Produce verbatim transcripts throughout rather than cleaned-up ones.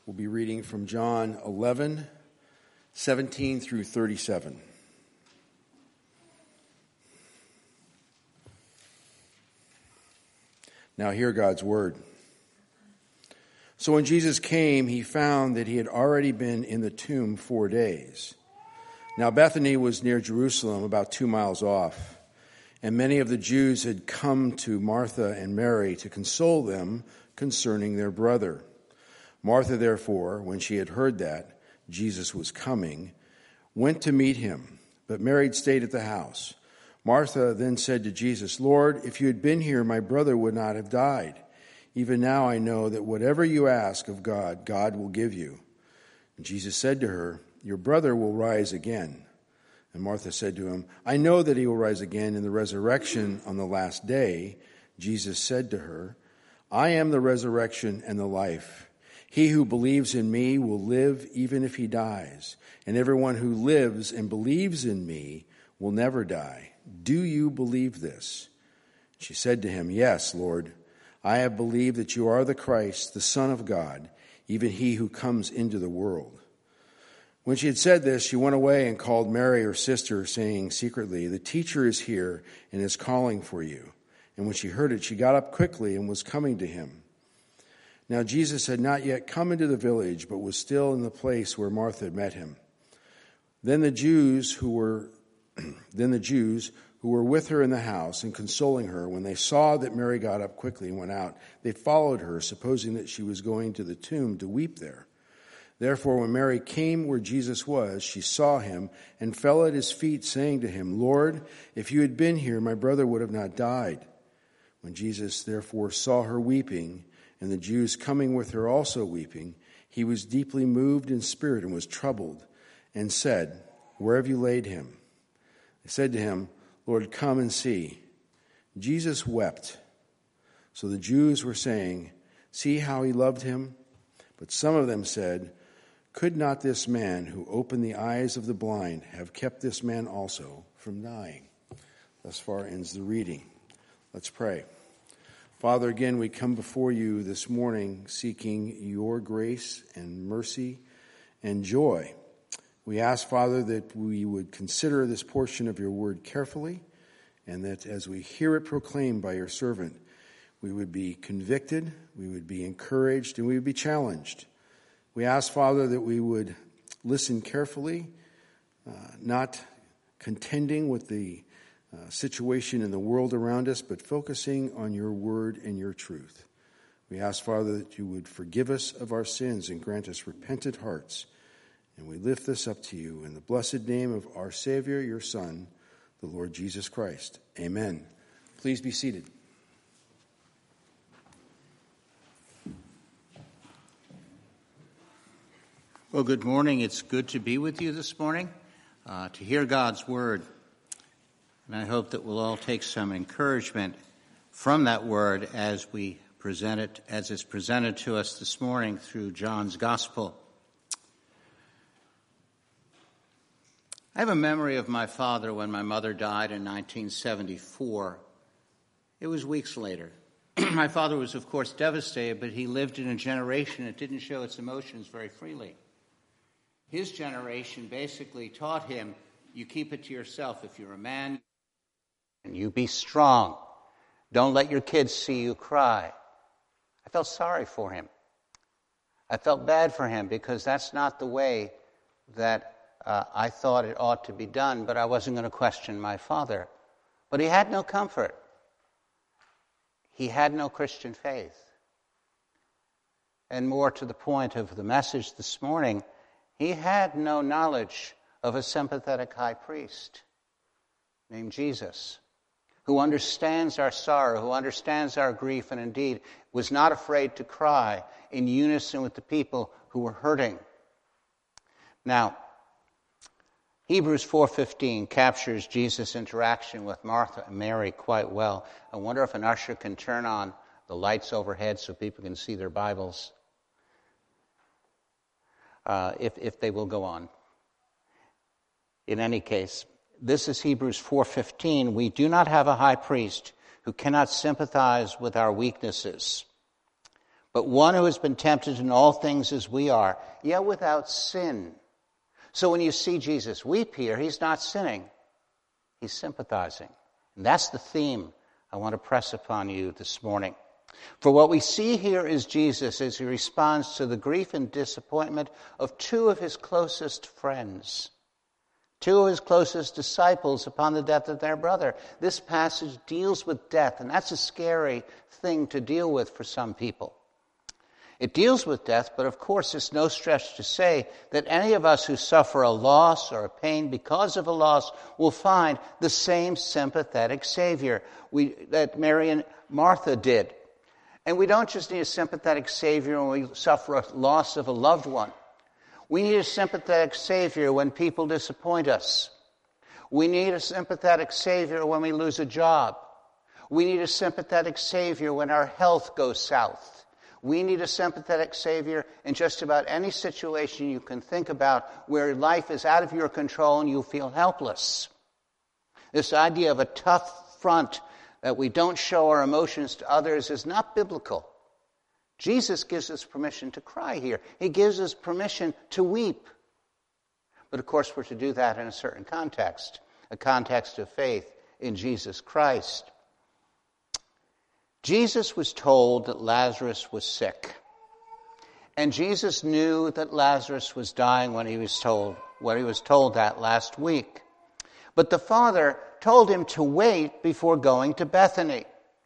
We'll be reading from John eleven, seventeen through thirty-seven. Now hear God's word. So when Jesus came, he found that he had already been in the tomb four days. Now Bethany was near Jerusalem, about two miles off, and many of the Jews had come to Martha and Mary to console them concerning their brother. Martha, therefore, when she had heard that Jesus was coming, went to meet him, but Mary stayed at the house. Martha then said to Jesus, "Lord, if you had been here, my brother would not have died. Even now I know that whatever you ask of God, God will give you." And Jesus said to her, "Your brother will rise again." And Martha said to him, "I know that he will rise again in the resurrection on the last day." Jesus said to her, "I am the resurrection and the life. He who believes in me will live even if he dies, and everyone who lives and believes in me will never die. Do you believe this?" She said to him, "Yes, Lord. I have believed that you are the Christ, the Son of God, even he who comes into the world." When she had said this, she went away and called Mary, her sister, saying secretly, "The teacher is here and is calling for you." And when she heard it, she got up quickly and was coming to him. Now Jesus had not yet come into the village, but was still in the place where Martha had met him. Then the Jews who were then the Jews who were with her in the house and consoling her, when they saw that Mary got up quickly and went out, they followed her, supposing that she was going to the tomb to weep there. Therefore, when Mary came where Jesus was, she saw him and fell at his feet, saying to him, "Lord, if you had been here, my brother would have not died." When Jesus therefore saw her weeping, and the Jews coming with her also weeping, he was deeply moved in spirit and was troubled, and said, "Where have you laid him?" They said to him, "Lord, come and see." Jesus wept. So the Jews were saying, "See how he loved him?" But some of them said, "Could not this man who opened the eyes of the blind have kept this man also from dying?" Thus far ends the reading. Let's pray. Father, again, we come before you this morning seeking your grace and mercy and joy. We ask, Father, that we would consider this portion of your word carefully, and that as we hear it proclaimed by your servant, we would be convicted, we would be encouraged, and we would be challenged. We ask, Father, that we would listen carefully, uh, not contending with the Uh, situation in the world around us, but focusing on your word and your truth. We ask, Father, that you would forgive us of our sins and grant us repentant hearts. And we lift this up to you in the blessed name of our Savior, your Son, the Lord Jesus Christ. Amen. Please be seated. Well, good morning. It's good to be with you this morning, uh, to hear God's word. And I hope that we'll all take some encouragement from that word as we present it, as it's presented to us this morning through John's Gospel. I have a memory of my father when my mother died in nineteen seventy-four. It was weeks later. My father was, of course, devastated, but he lived in a generation that didn't show its emotions very freely. His generation basically taught him, you keep it to yourself. If you're a man, and you be strong. Don't let your kids see you cry. I felt sorry for him. I felt bad for him because that's not the way that uh, I thought it ought to be done, but I wasn't going to question my father. But he had no comfort. He had no Christian faith. And more to the point of the message this morning, he had no knowledge of a sympathetic high priest named Jesus, who understands our sorrow, who understands our grief, and indeed was not afraid to cry in unison with the people who were hurting. Now, Hebrews four fifteen captures Jesus' interaction with Martha and Mary quite well. I wonder if an usher can turn on the lights overhead so people can see their Bibles, uh, if, if they will go on. In any case, this is Hebrews four fifteen. We do not have a high priest who cannot sympathize with our weaknesses, but one who has been tempted in all things as we are, yet without sin. So when you see Jesus weep here, he's not sinning. He's sympathizing. And that's the theme I want to press upon you this morning. For what we see here is Jesus as he responds to the grief and disappointment of two of his closest friends, two of his closest disciples upon the death of their brother. This passage deals with death, and that's a scary thing to deal with for some people. It deals with death, but of course it's no stretch to say that any of us who suffer a loss or a pain because of a loss will find the same sympathetic Savior we, that Mary and Martha did. And we don't just need a sympathetic Savior when we suffer a loss of a loved one. We need a sympathetic Savior when people disappoint us. We need a sympathetic Savior when we lose a job. We need a sympathetic Savior when our health goes south. We need a sympathetic Savior in just about any situation you can think about where life is out of your control and you feel helpless. This idea of a tough front that we don't show our emotions to others is not biblical. Jesus gives us permission to cry here. He gives us permission to weep. But of course we're to do that in a certain context, a context of faith in Jesus Christ. Jesus was told that Lazarus was sick. And Jesus knew that Lazarus was dying when he was told, when he was told that last week. But the Father told him to wait before going to Bethany.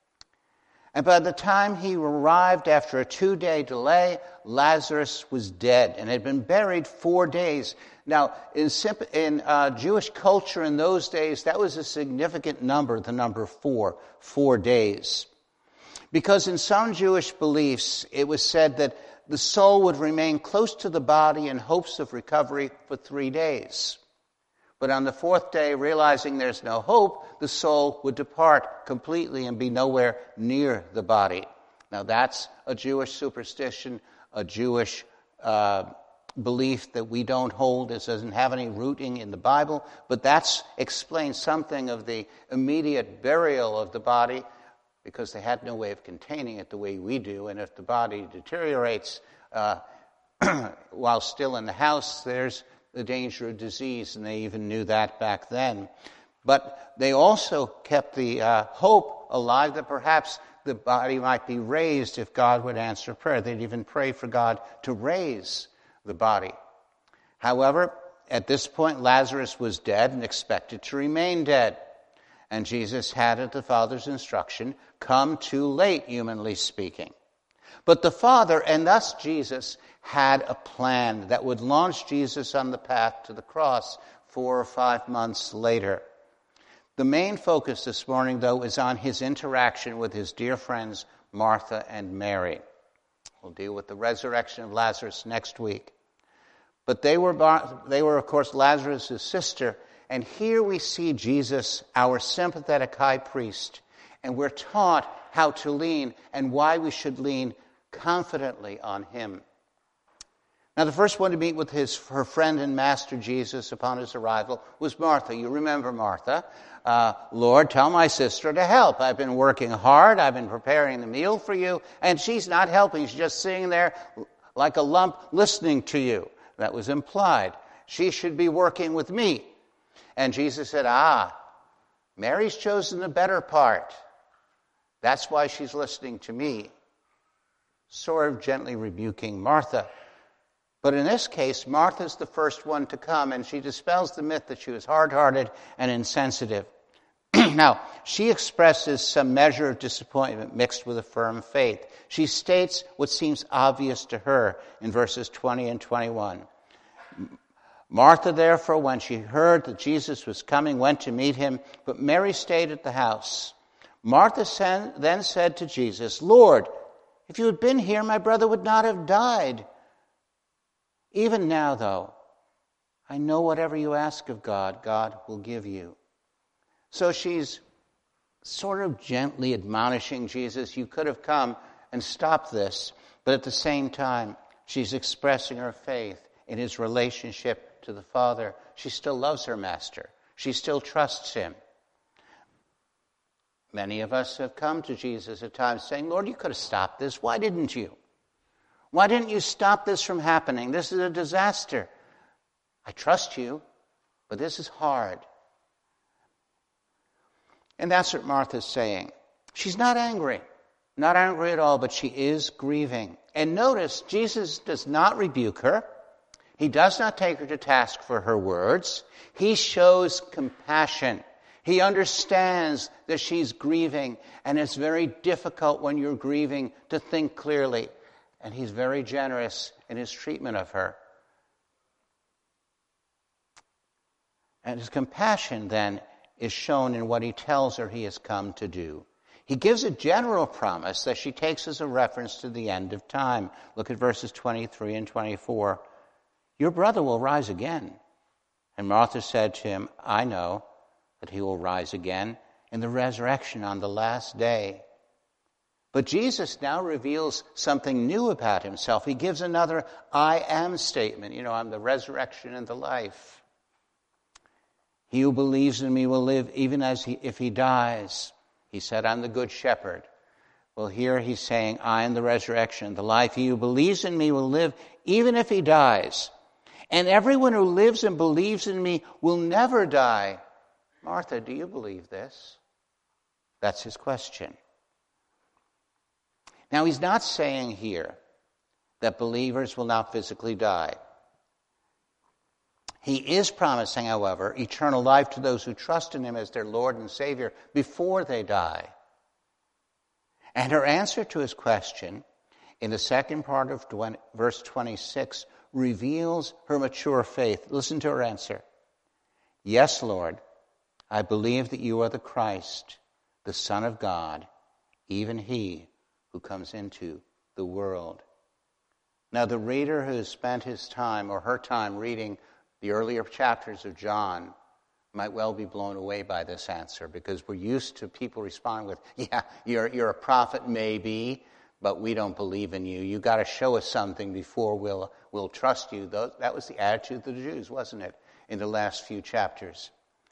And by the time he arrived after a two-day delay, Lazarus was dead and had been buried four days. Now, in, in uh, Jewish culture in those days, that was a significant number, the number four, four days. Because in some Jewish beliefs, it was said that the soul would remain close to the body in hopes of recovery for three days. But on the fourth day, realizing there's no hope, the soul would depart completely and be nowhere near the body. Now that's a Jewish superstition, a Jewish uh, belief that we don't hold. It doesn't have any rooting in the Bible, but that's explains something of the immediate burial of the body, because they had no way of containing it the way we do. And if the body deteriorates uh, while still in the house, there's the danger of disease, and they even knew that back then. But they also kept the uh, hope alive that perhaps the body might be raised if God would answer prayer. They'd even pray for God to raise the body. However, at this point, Lazarus was dead and expected to remain dead. And Jesus had, at the Father's instruction, come too late, humanly speaking. But the Father, and thus Jesus, had a plan that would launch Jesus on the path to the cross four or five months later. The main focus this morning, though, is on his interaction with his dear friends Martha and Mary. We'll deal with the resurrection of Lazarus next week. But they were, they were, of course, Lazarus' sister. And here we see Jesus, our sympathetic high priest, and we're taught how to lean and why we should lean confidently on him. Now, the first one to meet with his her friend and master Jesus upon his arrival was Martha. You remember Martha. Uh, Lord, tell my sister to help. I've been working hard. I've been preparing the meal for you, and she's not helping. She's just sitting there like a lump listening to you. That was implied. She should be working with me. And Jesus said, ah, Mary's chosen the better part. That's why she's listening to me. Sort of gently rebuking Martha. But in this case, Martha's the first one to come, and she dispels the myth that she was hard-hearted and insensitive. Now, she expresses some measure of disappointment mixed with a firm faith. She states what seems obvious to her in verses twenty and twenty-one. Martha, therefore, when she heard that Jesus was coming, went to meet him, but Mary stayed at the house. Martha then said to Jesus, Lord, if you had been here, my brother would not have died. Even now, though, I know whatever you ask of God, God will give you. So she's sort of gently admonishing Jesus, you could have come and stopped this, but at the same time, she's expressing her faith in his relationship to the Father. She still loves her master. She still trusts him. Many of us have come to Jesus at times saying, Lord, you could have stopped this. Why didn't you? Why didn't you stop this from happening? This is a disaster. I trust you, but this is hard. And that's what Martha's saying. She's not angry. Not angry at all, but she is grieving. And notice, Jesus does not rebuke her. He does not take her to task for her words. He shows compassion. He understands that she's grieving, and it's very difficult when you're grieving to think clearly. And he's very generous in his treatment of her. And his compassion, then, is shown in what he tells her he has come to do. He gives a general promise that she takes as a reference to the end of time. Look at verses twenty-three and twenty-four. Your brother will rise again. And Martha said to him, I know that he will rise again in the resurrection on the last day. But Jesus now reveals something new about himself. He gives another I am statement. You know, I'm the resurrection and the life. He who believes in me will live even as he, if he dies. He said, I'm the good shepherd. Well, here he's saying, I am the resurrection and the life. He who believes in me will live even if he dies. And everyone who lives and believes in me will never die. Martha, do you believe this? That's his question. Now, he's not saying here that believers will not physically die. He is promising, however, eternal life to those who trust in him as their Lord and Savior before they die. And her answer to his question in the second part of verse twenty-six reveals her mature faith. Listen to her answer. Yes, Lord, I believe that you are the Christ, the Son of God, even he who comes into the world. Now, the reader who has spent his time or her time reading the earlier chapters of John might well be blown away by this answer, because we're used to people responding with, yeah, you're, you're a prophet maybe, but we don't believe in you. You got to show us something before we'll, we'll trust you. That was the attitude of the Jews, wasn't it, in the last few chapters?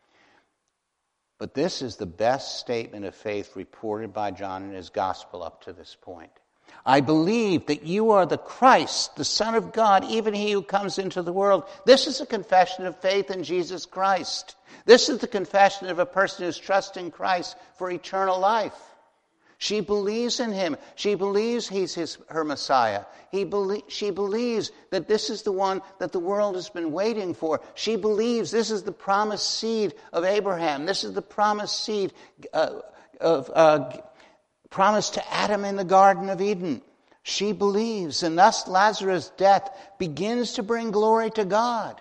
But this is the best statement of faith reported by John in his gospel up to this point. I believe that you are the Christ, the Son of God, even he who comes into the world. This is a confession of faith in Jesus Christ. This is the confession of a person who's trusting Christ for eternal life. She believes in him. She believes he's his, her Messiah. He belie- she believes that this is the one that the world has been waiting for. She believes this is the promised seed of Abraham. This is the promised seed uh, of uh, promised to Adam in the Garden of Eden. She believes, and thus Lazarus' death begins to bring glory to God.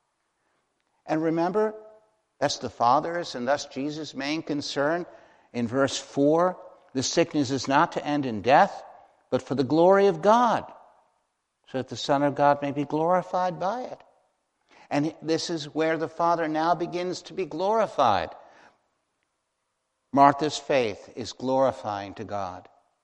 And remember, that's the Father's and thus Jesus' main concern. In verse four, the sickness is not to end in death, but for the glory of God, so that the Son of God may be glorified by it. And this is where the Father now begins to be glorified. Martha's faith is glorifying to God.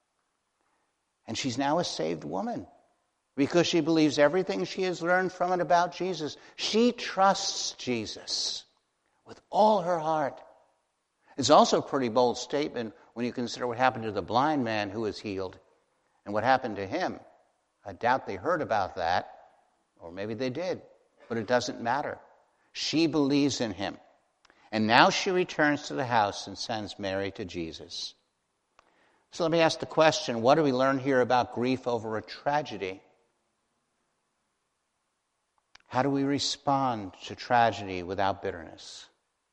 And she's now a saved woman because she believes everything she has learned from and about Jesus. She trusts Jesus with all her heart. It's also a pretty bold statement when you consider what happened to the blind man who was healed and what happened to him. I doubt they heard about that, or maybe they did, but it doesn't matter. She believes in him. And now she returns to the house and sends Mary to Jesus. So let me ask the question, what do we learn here about grief over a tragedy? How do we respond to tragedy without bitterness?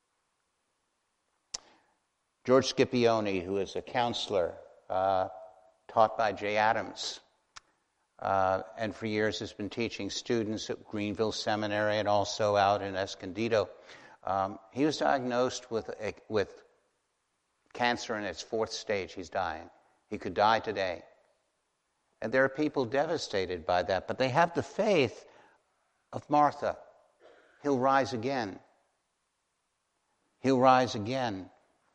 George Scipione, who is a counselor uh, taught by Jay Adams, uh, and for years has been teaching students at Greenville Seminary and also out in Escondido, Um, he was diagnosed with a, with cancer in its fourth stage. He's dying. He could die today. And there are people devastated by that, but they have the faith of Martha. He'll rise again. He'll rise again.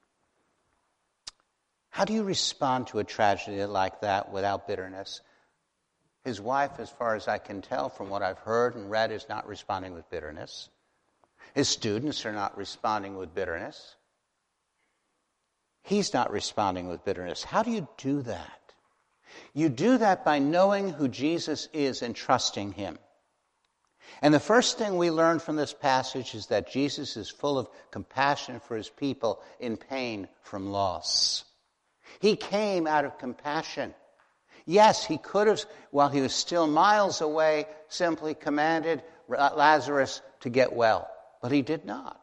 How do you respond to a tragedy like that without bitterness? His wife, as far as I can tell from what I've heard and read, is not responding with bitterness. His students are not responding with bitterness. He's not responding with bitterness. How do you do that? You do that by knowing who Jesus is and trusting him. And the first thing we learn from this passage is that Jesus is full of compassion for his people in pain from loss. He came out of compassion. Yes, he could have, while he was still miles away, simply commanded Lazarus to get well. But he did not.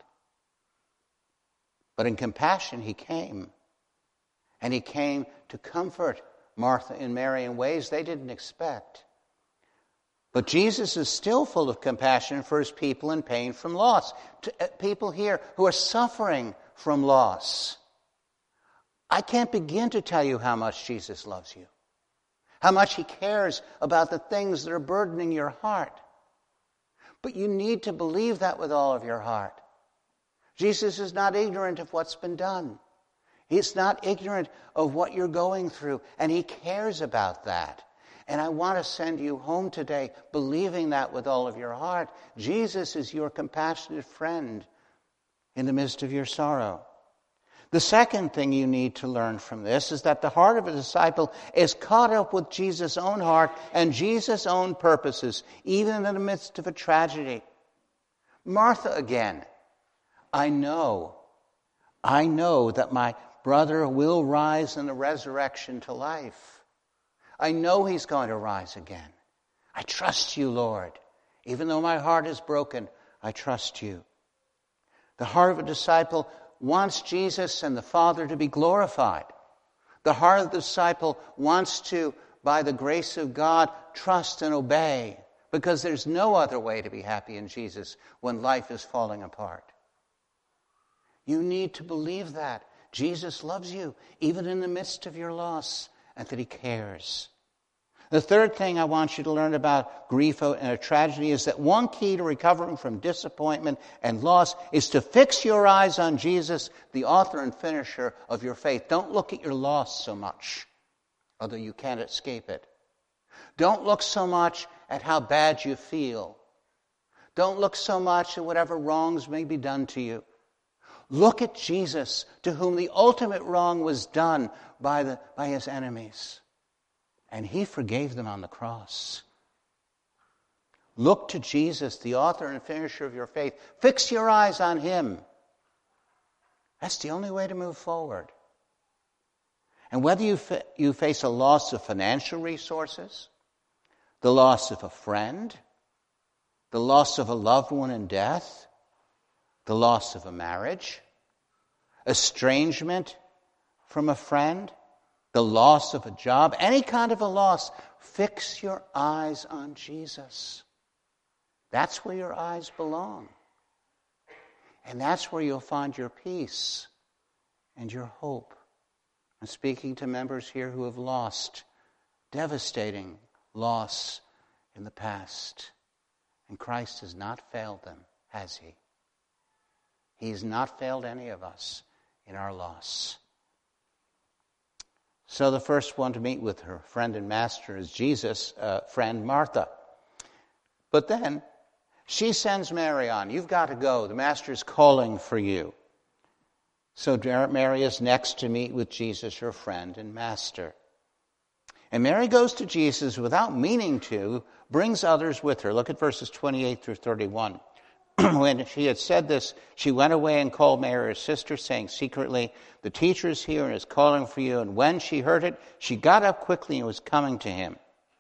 But in compassion, he came. And he came to comfort Martha and Mary in ways they didn't expect. But Jesus is still full of compassion for his people in pain from loss. To, uh, people here who are suffering from loss. I can't begin to tell you how much Jesus loves you. How much he cares about the things that are burdening your heart. But you need to believe that with all of your heart. Jesus is not ignorant of what's been done. He's not ignorant of what you're going through, and he cares about that. And I want to send you home today believing that with all of your heart. Jesus is your compassionate friend in the midst of your sorrow. The second thing you need to learn from this is that the heart of a disciple is caught up with Jesus' own heart and Jesus' own purposes, even in the midst of a tragedy. Martha again, I know, I know that my brother will rise in the resurrection to life. I know he's going to rise again. I trust you, Lord. Even though my heart is broken, I trust you. The heart of a disciple wants Jesus and the Father to be glorified. The heart of the disciple wants to, by the grace of God, trust and obey, because there's no other way to be happy in Jesus when life is falling apart. You need to believe that. Jesus loves you, even in the midst of your loss, and that he cares. The third thing I want you to learn about grief and a tragedy is that one key to recovering from disappointment and loss is to fix your eyes on Jesus, the author and finisher of your faith. Don't look at your loss so much, although you can't escape it. Don't look so much at how bad you feel. Don't look so much at whatever wrongs may be done to you. Look at Jesus, to whom the ultimate wrong was done by, the, by his enemies. And he forgave them on the cross. Look to Jesus, the author and finisher of your faith. Fix your eyes on him. That's the only way to move forward. And whether you, fa- you face a loss of financial resources, the loss of a friend, the loss of a loved one in death, the loss of a marriage, estrangement from a friend, the loss of a job, any kind of a loss, fix your eyes on Jesus. That's where your eyes belong. And that's where you'll find your peace and your hope. I'm speaking to members here who have lost, devastating loss in the past. And Christ has not failed them, has he? He has not failed any of us in our loss. So the first one to meet with her friend and master is Jesus' uh, friend Martha. But then she sends Mary on. You've got to go. The master's calling for you. So Mary is next to meet with Jesus, her friend and master. And Mary goes to Jesus without meaning to, brings others with her. Look at verses twenty-eight through thirty-one. When she had said this, she went away and called Mary, her sister, saying secretly, the teacher is here and is calling for you. And when she heard it, she got up quickly and was coming to him.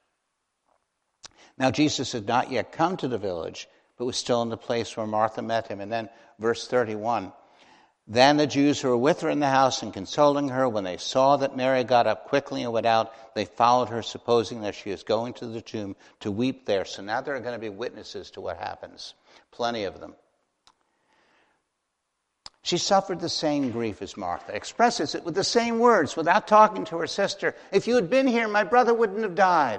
Now Jesus had not yet come to the village, but was still in the place where Martha met him. And then verse thirty-one, then the Jews who were with her in the house and consoling her, when they saw that Mary got up quickly and went out, they followed her, supposing that she was going to the tomb to weep there. So now there are going to be witnesses to what happens. Plenty of them. She suffered the same grief as Martha, expresses it with the same words without talking to her sister. If you had been here, my brother wouldn't have died.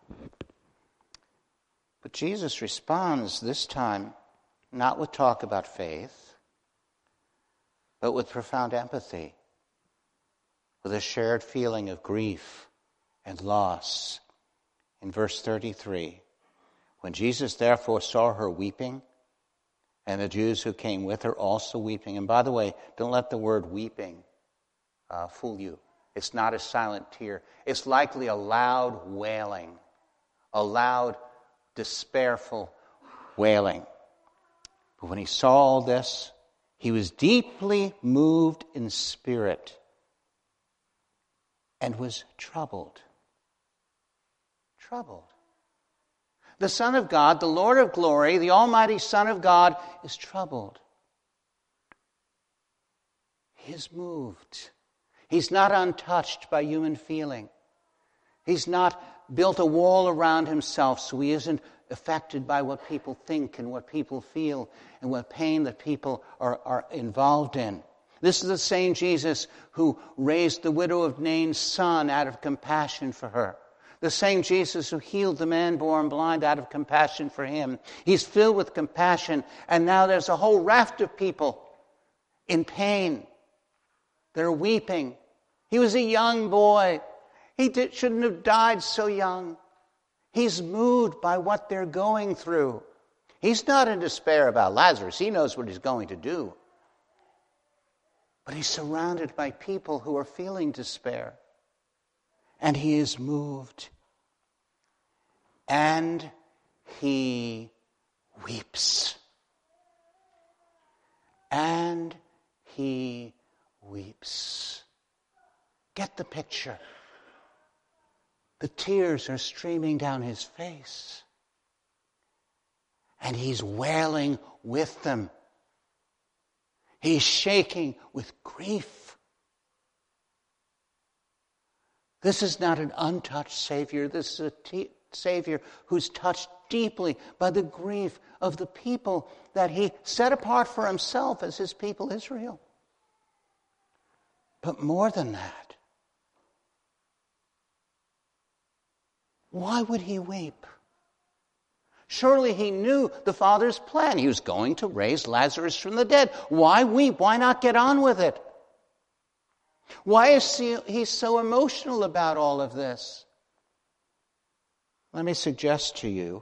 But Jesus responds this time not with talk about faith, but with profound empathy, with a shared feeling of grief and loss. In verse thirty-three, when Jesus therefore saw her weeping, and the Jews who came with her also weeping. And by the way, don't let the word weeping uh, fool you. It's not a silent tear. It's likely a loud wailing, a loud, despairful wailing. But when he saw all this, he was deeply moved in spirit and was troubled. Troubled. The Son of God, the Lord of glory, the Almighty Son of God, is troubled. He is moved. He's not untouched by human feeling. He's not built a wall around himself so he isn't affected by what people think and what people feel and what pain that people are, are involved in. This is the same Jesus who raised the widow of Nain's son out of compassion for her. The same Jesus who healed the man born blind out of compassion for him. He's filled with compassion, and now there's a whole raft of people in pain. They're weeping. He was a young boy. He did, shouldn't have died so young. He's moved by what they're going through. He's not in despair about Lazarus. He knows what he's going to do. But he's surrounded by people who are feeling despair. And he is moved. And he weeps. And he weeps. Get the picture. The tears are streaming down his face. And he's wailing with them. He's shaking with grief. This is not an untouched Savior. This is a t- Savior who's touched deeply by the grief of the people that he set apart for himself as his people Israel. But more than that, why would he weep? Surely he knew the Father's plan. He was going to raise Lazarus from the dead. Why weep? Why not get on with it? Why is he, he so emotional about all of this? Let me suggest to you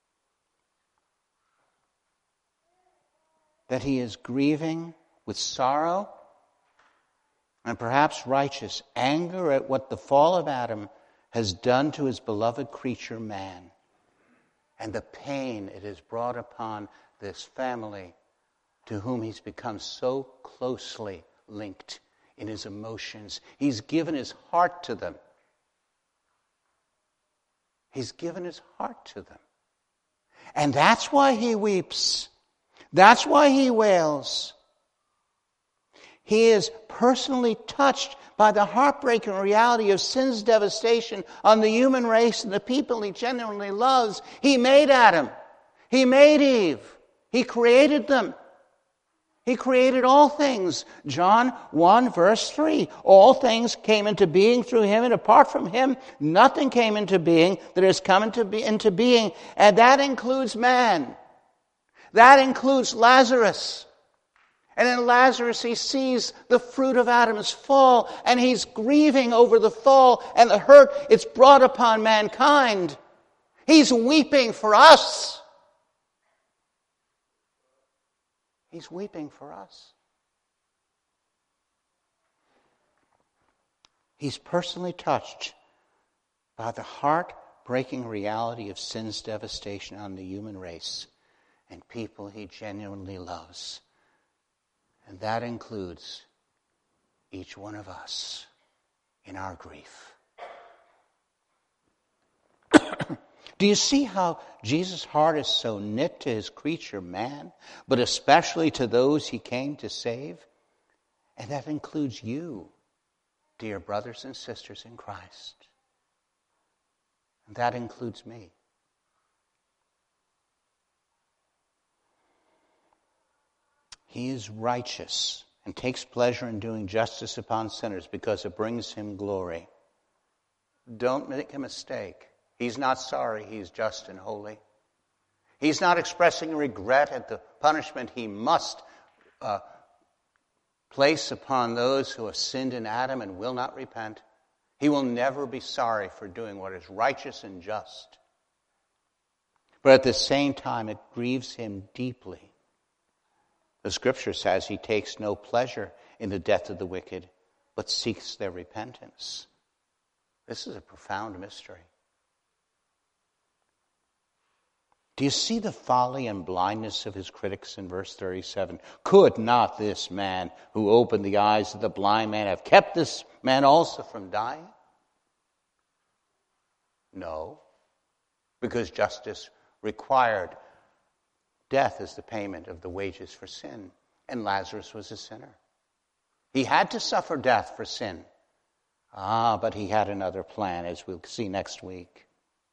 that he is grieving with sorrow and perhaps righteous anger at what the fall of Adam has done to his beloved creature man, and the pain it has brought upon this family to whom he's become so closely linked in his emotions. He's given his heart to them. He's given his heart to them. And that's why he weeps. That's why he wails. He is personally touched by the heartbreaking reality of sin's devastation on the human race and the people he genuinely loves. He made Adam. He made Eve. He created them. He created all things. John one verse three. All things came into being through him, and apart from him, nothing came into being that has come into, be, into being. And that includes man. That includes Lazarus. And in Lazarus, he sees the fruit of Adam's fall, and he's grieving over the fall and the hurt it's brought upon mankind. He's weeping for us. He's weeping for us. He's personally touched by the heart-breaking reality of sin's devastation on the human race and people he genuinely loves. And that includes each one of us in our grief. Do you see how Jesus' heart is so knit to his creature man, but especially to those he came to save? And that includes you, dear brothers and sisters in Christ. And that includes me. He is righteous and takes pleasure in doing justice upon sinners because it brings him glory. Don't make a mistake. He's not sorry. He's just and holy. He's not expressing regret at the punishment he must uh, place upon those who have sinned in Adam and will not repent. He will never be sorry for doing what is righteous and just. But at the same time, it grieves him deeply. The Scripture says he takes no pleasure in the death of the wicked, but seeks their repentance. This is a profound mystery. Do you see the folly and blindness of his critics in verse thirty-seven? Could not this man who opened the eyes of the blind man have kept this man also from dying? No, because justice required death as the payment of the wages for sin, and Lazarus was a sinner. He had to suffer death for sin. Ah, but he had another plan, as we'll see next week.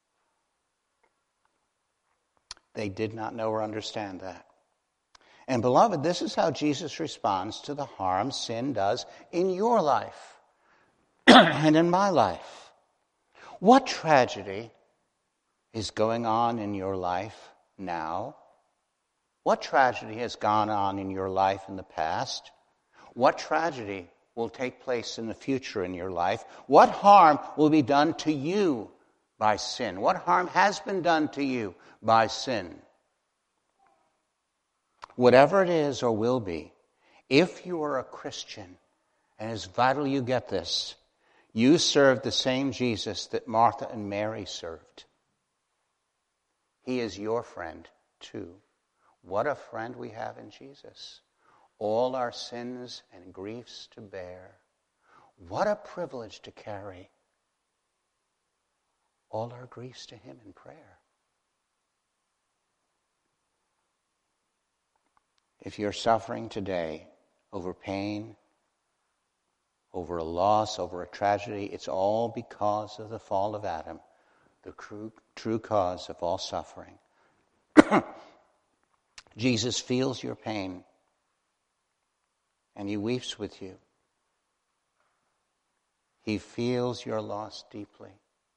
They did not know or understand that. And beloved, this is how Jesus responds to the harm sin does in your life and in my life. What tragedy is going on in your life now? What tragedy has gone on in your life in the past? What tragedy will take place in the future in your life? What harm will be done to you by sin? What harm has been done to you by sin? Whatever it is or will be, if you are a Christian, and it's vital you get this, you serve the same Jesus that Martha and Mary served. He is your friend too. What a friend we have in Jesus. All our sins and griefs to bear. What a privilege to carry all our griefs to him in prayer. If you're suffering today over pain, over a loss, over a tragedy, it's all because of the fall of Adam, the true, true cause of all suffering. Jesus feels your pain, and he weeps with you. He feels your loss deeply,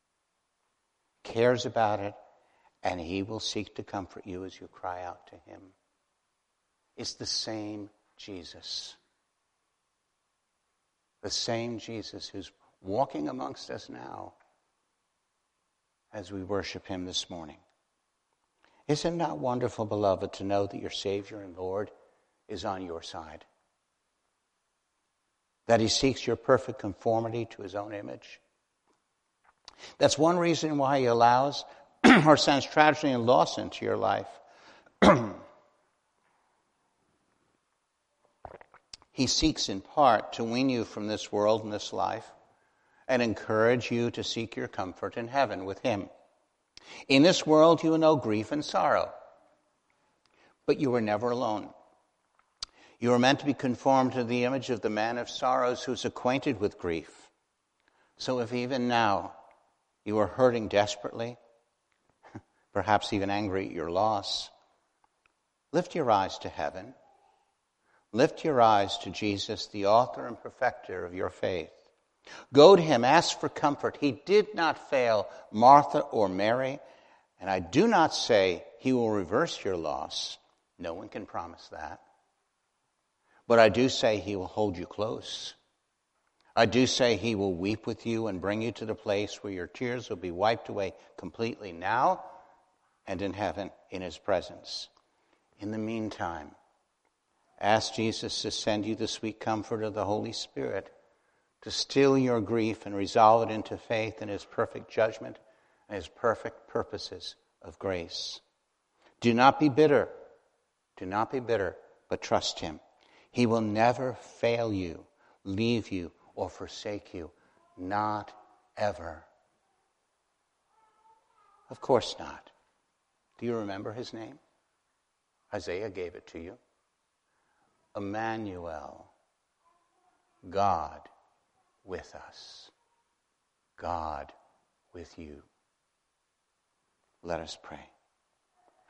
cares about it, and he will seek to comfort you as you cry out to him. It's the same Jesus. The same Jesus who's walking amongst us now as we worship him this morning. Isn't it not wonderful, beloved, to know that your Savior and Lord is on your side? That he seeks your perfect conformity to his own image? That's one reason why he allows or sends tragedy and loss into your life. He seeks in part to wean you from this world and this life and encourage you to seek your comfort in heaven with him. In this world you will know grief and sorrow, but you are never alone. You are meant to be conformed to the image of the man of sorrows who's acquainted with grief. So if even now you are hurting desperately, perhaps even angry at your loss, lift your eyes to heaven. Lift your eyes to Jesus, the author and perfecter of your faith. Go to him, ask for comfort. He did not fail Martha or Mary, and I do not say he will reverse your loss. No one can promise that. But I do say he will hold you close. I do say he will weep with you and bring you to the place where your tears will be wiped away completely now and in heaven in his presence. In the meantime, ask Jesus to send you the sweet comfort of the Holy Spirit to still your grief and resolve it into faith in his perfect judgment and his perfect purposes of grace. Do not be bitter. Do not be bitter, but trust him. He will never fail you, leave you, or forsake you. Not ever. Of course not. Do you remember his name? Isaiah gave it to you. Emmanuel, God with us, God with you. Let us pray.